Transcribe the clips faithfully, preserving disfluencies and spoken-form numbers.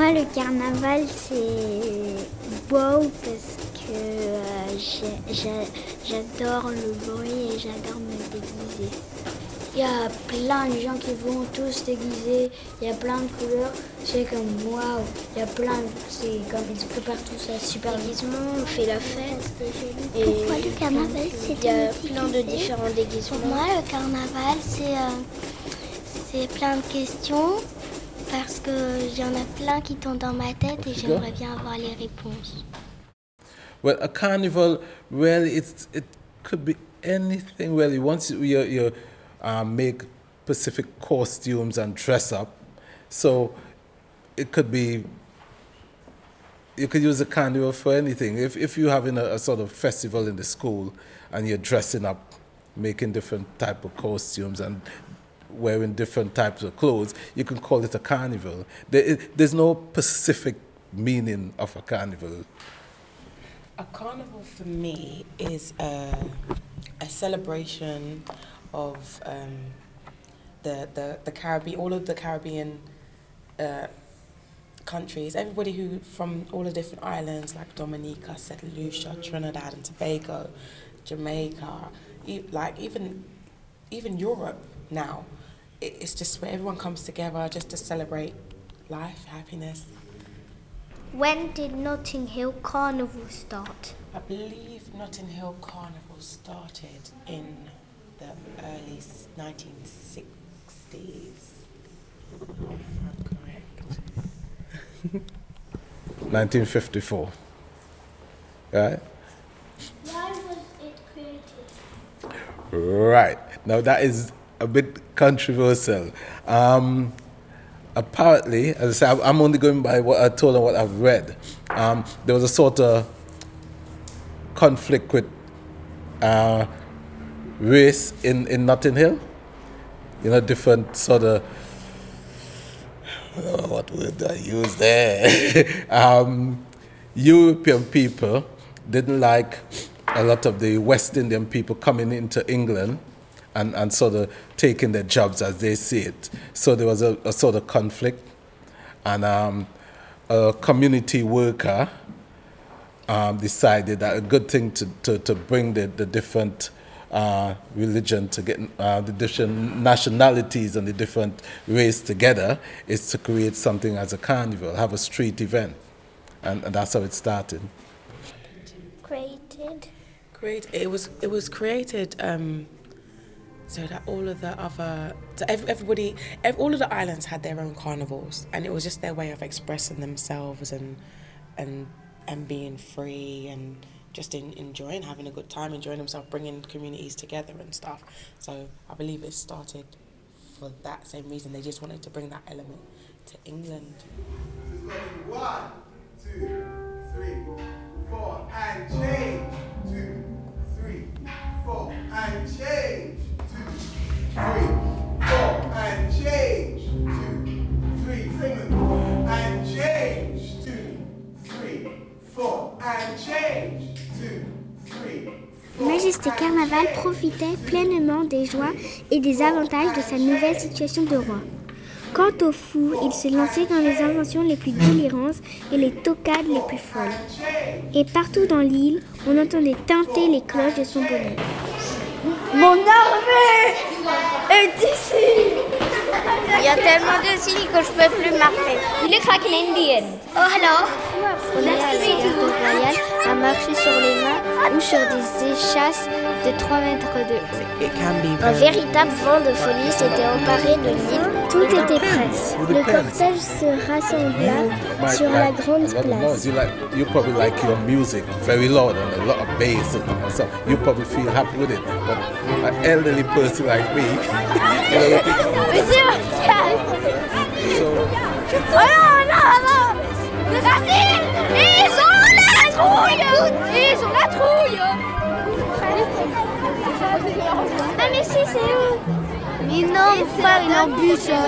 moi, le carnaval, c'est beau parce que euh, j'ai, j'ai, j'adore le bruit et j'adore me déguiser. Il y a plein de gens qui vont tous déguiser, il y a plein de couleurs, c'est comme waouh, il y a plein, c'est comme ils se préparent tout ça, super déguisement, on fait la fête. Et pourquoi le carnaval, c'est il y a plein de différents déguisements. Pour moi, le carnaval, c'est, euh, c'est plein de questions parce qu'il y en a plein qui tombent dans ma tête et j'aimerais bien avoir les réponses. Well, a carnival, well, it's, it could be anything really. Once you, you, you uh, make specific costumes and dress up, so it could be, you could use a carnival for anything. If, if you're having a, a sort of festival in the school and you're dressing up, making different type of costumes and wearing different types of clothes, you can call it a carnival. There, there's no specific meaning of a carnival. A carnival for me is a, a celebration of um, the, the, the Caribbean, all of the Caribbean uh, countries, everybody who from all the different islands like Dominica, Saint Lucia, Trinidad and Tobago, Jamaica, e- like even even Europe now. It, it's just where everyone comes together just to celebrate life, happiness. When did Notting Hill Carnival start? I believe Notting Hill Carnival started in the early nineteen sixties. If I'm correct. nineteen fifty-four. Right? Why was it created? Right. Now that is a bit controversial. Um, apparently, as I say, I'm only going by what I told and what I've read. Um, there was a sort of conflict with uh, race in, in Notting Hill. You know, different sort of, oh, what word do I use there? um, European people didn't like a lot of the West Indian people coming into England and, and sort of taking their jobs as they see it. So there was a, a sort of conflict. And um, a community worker um, decided that a good thing to, to, to bring the, the different uh, religion to get uh, the different nationalities and the different race together is to create something as a carnival, have a street event. And, and that's how it started. Created? Create, it was it was created um, so that all of the other, so every, everybody, every, all of the islands had their own carnivals, and it was just their way of expressing themselves and and and being free and just in, enjoying, having a good time, enjoying themselves, bringing communities together and stuff. So I believe it started for that same reason. They just wanted to bring that element to England. One, two, three, four, and change. Two, three, four, and change. Two, three, four, and change. Two, three, and change. Two, three, four, and change. Two, three, four. Majesté Carnaval profitait pleinement des joies et des avantages de sa nouvelle situation de roi. Quant au fou, il se lançait dans les inventions les plus délirantes et les toccades les plus folles. Et partout dans l'île, on entendait tinter les cloches de son bonnet. Mon armée est ici. Il y a tellement de signes que je peux plus marcher. Il est crack in Indian. Oh alors, on est à la garde royale à marcher sur les mains ou sur des échasses de trois mètres de haut. Un véritable vent de folie s'était emparé de l'île. Tout était prêt. Le cortège se rassembla sur la grande place. You, like, you probably like your music very loud and a lot of bass, and so you probably feel happy with it. But an elderly person like me, you know, so, Oh non, non, non. Racine, ils ont la trouille. Ils ont la trouille. Ah mais si, c'est où? Mais non, mon frère, il a bu ça.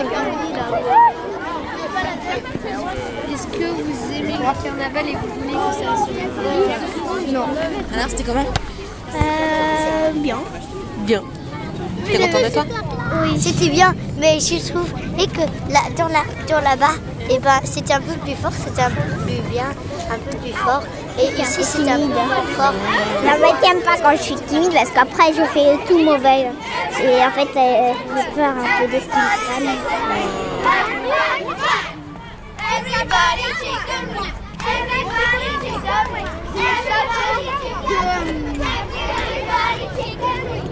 Est-ce que vous aimez le carnaval et vous voulez que ça se... Non. Alors, c'était comment? Euh, bien. Bien. T'es content de toi? Oui, c'était bien, mais je trouve et que là, dans la, dans là-bas, et ben, c'était un peu plus fort, c'était un peu plus bien, un peu plus fort. Et ici, c'était un peu plus fort. Non, mais t'aimes pas quand je suis timide parce qu'après je fais tout mauvais. Et en fait, euh, j'ai peur un peu de ce qui me calme. Everybody chicken wings. Everybody chicken wings. Everybody chicken wings. Everybody chicken wings.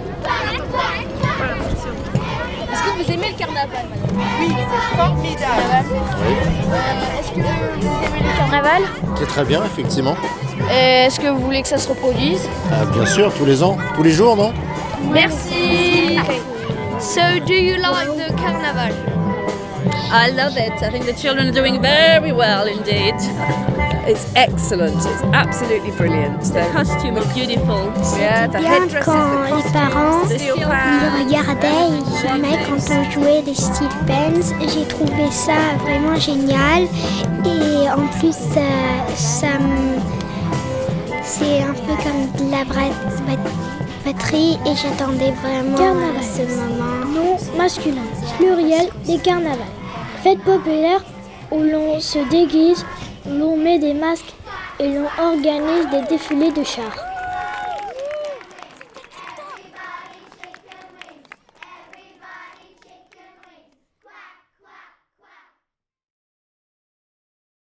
Est-ce que vous aimez le carnaval, madame? Oui, c'est formidable. Euh, Est-ce que vous aimez le carnaval? C'est très bien, effectivement. Et est-ce que vous voulez que ça se reproduise? Ah, bien sûr, tous les ans, tous les jours, non? Merci. Okay. So, do you like the carnaval? I love it. I think the children are doing very well indeed. It's excellent. It's absolutely brilliant. The costume is beautiful. Yeah, the headdresses, Quand the les parents costumes, the steel ils pans. regardaient, ils filmaient quand on jouait les steel pens. J'ai trouvé ça vraiment génial. Et en plus, ça, ça me- c'est un peu comme de la bra- batterie et j'attendais vraiment Carnaval. ce moment. Nom masculin, pluriel des carnavals. Fête populaire où l'on se déguise, l'on met des masques et l'on organise des défilés de chars.